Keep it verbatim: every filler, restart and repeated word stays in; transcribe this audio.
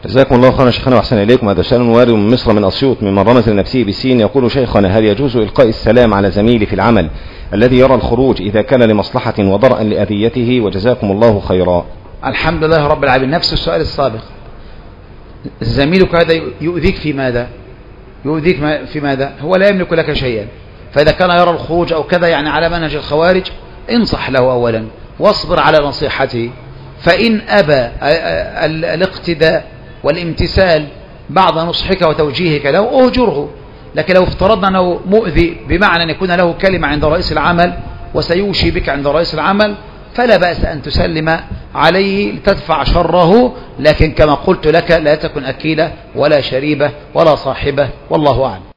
جزاكم الله خيرا شيخنا وأحسن إليكم. هذا سؤال وارد من مصر من أسيوط ممن رمز لنفسه بالسين، يقول: شيخنا، هل يجوز إلقاء السلام على زميلي في العمل الذي يرى الخروج إذا كان لمصلحة ودرءا لأذيته؟ وجزاكم الله خيرا. الحمد لله رب العالمين. نفس السؤال السابق، زميلك هذا يؤذيك في ماذا؟ يؤذيك في ماذا؟ هو لا يملك لك شيئا، فإذا كان يرى الخروج أو كذا يعني على منهج الخوارج، انصح له أولا واصبر على نصيحته، فإن أبى الاقتداء والامتثال بعد نصحك وتوجيهك له أهجره. لكن لو افترضنا أنه مؤذي بمعنى أن يكون له كلمة عند رئيس العمل وسيوشي بك عند رئيس العمل، فلا بأس أن تسلم عليه لتدفع شره، لكن كما قلت لك لا تكن أكيلة ولا شريبة ولا صاحبة، والله أعلم.